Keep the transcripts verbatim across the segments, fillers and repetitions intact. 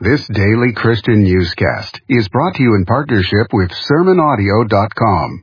This daily Christian newscast is brought to you in partnership with sermon audio dot com.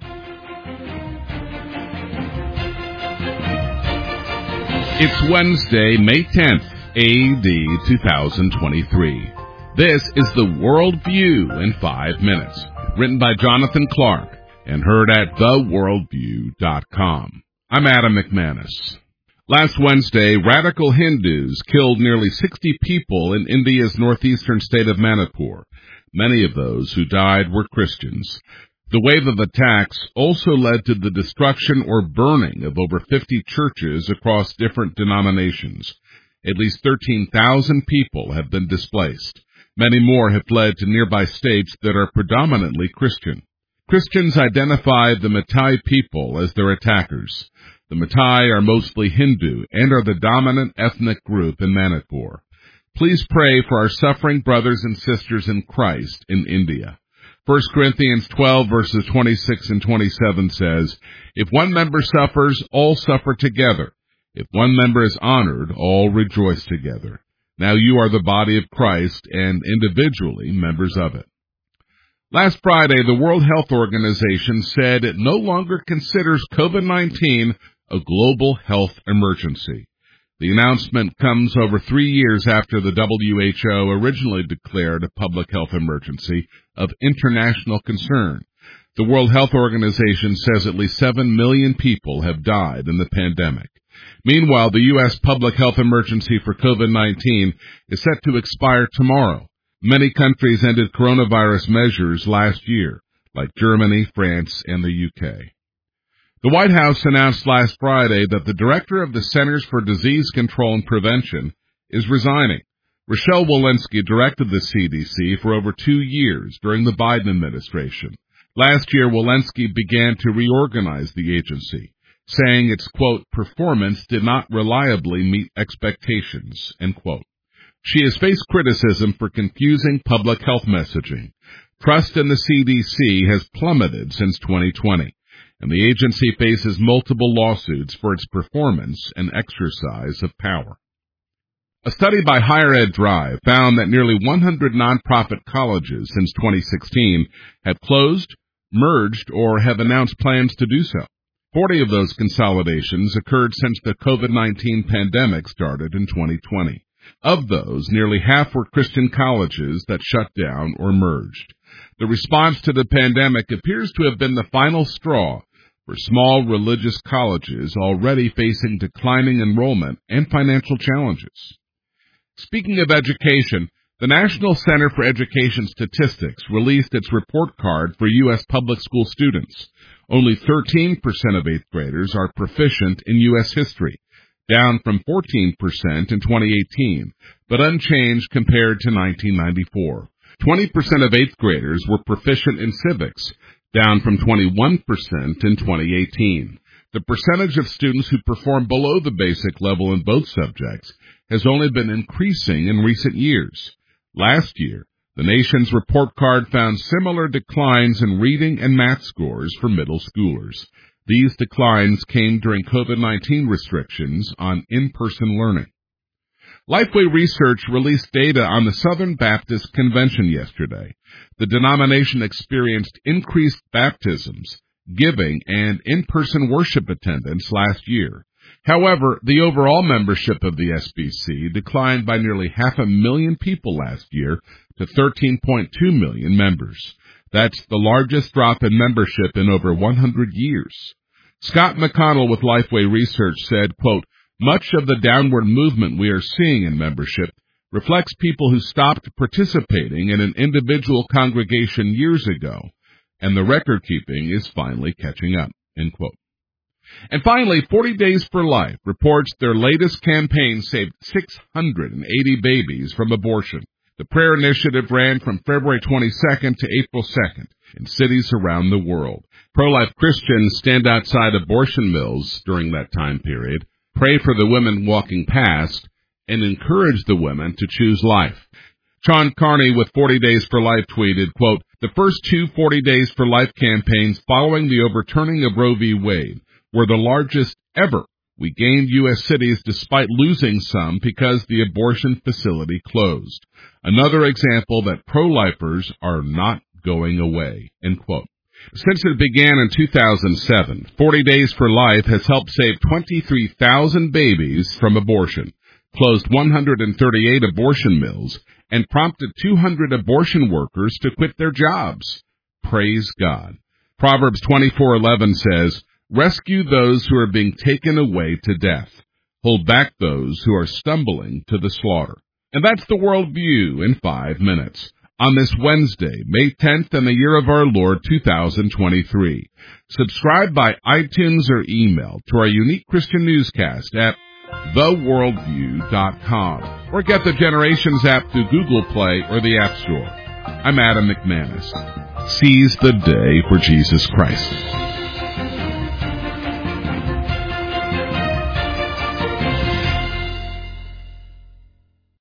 It's Wednesday, May tenth, A D two thousand twenty-three. This is the World View in five minutes, written by Jonathan Clark and heard at the worldview dot com. I'm Adam McManus. Last Wednesday, radical Hindus killed nearly sixty people in India's northeastern state of Manipur. Many of those who died were Christians. The wave of attacks also led to the destruction or burning of over fifty churches across different denominations. At least thirteen thousand people have been displaced. Many more have fled to nearby states that are predominantly Christian. Christians identify the Matai people as their attackers. The Matai are mostly Hindu and are the dominant ethnic group in Manipur. Please pray for our suffering brothers and sisters in Christ in India. First Corinthians twelve verses twenty-six and twenty-seven says, "If one member suffers, all suffer together. If one member is honored, all rejoice together. Now you are the body of Christ and individually members of it." Last Friday, the World Health Organization said it no longer considers COVID nineteen a global health emergency. The announcement comes over three years after the W H O originally declared a public health emergency of international concern. The World Health Organization says at least seven million people have died in the pandemic. Meanwhile, the U S public health emergency for COVID nineteen is set to expire tomorrow. Many countries ended coronavirus measures last year, like Germany, France, and the U K. The White House announced last Friday that the director of the Centers for Disease Control and Prevention is resigning. Rochelle Walensky directed the C D C for over two years during the Biden administration. Last year, Walensky began to reorganize the agency, saying its, quote, performance did not reliably meet expectations, end quote. She has faced criticism for confusing public health messaging. Trust in the C D C has plummeted since twenty twenty, and the agency faces multiple lawsuits for its performance and exercise of power. A study by Higher Ed Drive found that nearly one hundred nonprofit colleges since twenty sixteen have closed, merged, or have announced plans to do so. forty of those consolidations occurred since the COVID nineteen pandemic started in twenty twenty. Of those, nearly half were Christian colleges that shut down or merged. The response to the pandemic appears to have been the final straw for small religious colleges already facing declining enrollment and financial challenges. Speaking of education, the National Center for Education Statistics released its report card for U S public school students. Only thirteen percent of eighth graders are proficient in U S history, down from fourteen percent in twenty eighteen, but unchanged compared to nineteen ninety-four. twenty percent of eighth graders were proficient in civics, down from twenty-one percent in twenty eighteen. The percentage of students who perform below the basic level in both subjects has only been increasing in recent years. Last year, the nation's report card found similar declines in reading and math scores for middle schoolers. These declines came during COVID nineteen restrictions on in-person learning. Lifeway Research released data on the Southern Baptist Convention yesterday. The denomination experienced increased baptisms, giving, and in-person worship attendance last year. However, the overall membership of the S B C declined by nearly half a million people last year to thirteen point two million members. That's the largest drop in membership in over one hundred years. Scott McConnell with Lifeway Research said, quote, much of the downward movement we are seeing in membership reflects people who stopped participating in an individual congregation years ago, and the record-keeping is finally catching up, end quote. And finally, forty Days for Life reports their latest campaign saved six hundred eighty babies from abortion. The prayer initiative ran from February twenty-second to April second in cities around the world. Pro-life Christians stand outside abortion mills during that time period, pray for the women walking past, and encourage the women to choose life. Sean Carney with forty Days for Life tweeted, quote, the first two forty Days for Life campaigns following the overturning of Roe v. Wade were the largest ever We gained U S cities despite losing some because the abortion facility closed. Another example that pro-lifers are not going away." End quote. Since it began in two thousand seven, forty days for Life has helped save twenty-three thousand babies from abortion, closed one hundred thirty-eight abortion mills, and prompted two hundred abortion workers to quit their jobs. Praise God. Proverbs twenty-four eleven says, "Rescue those who are being taken away to death. Hold back those who are stumbling to the slaughter." And that's the worldview in five minutes. On this Wednesday, May tenth, in the year of our Lord, two thousand twenty-three. Subscribe by iTunes or email to our unique Christian newscast at the worldview dot com, or get the Generations app through Google Play or the App Store. I'm Adam McManus. Seize the day for Jesus Christ.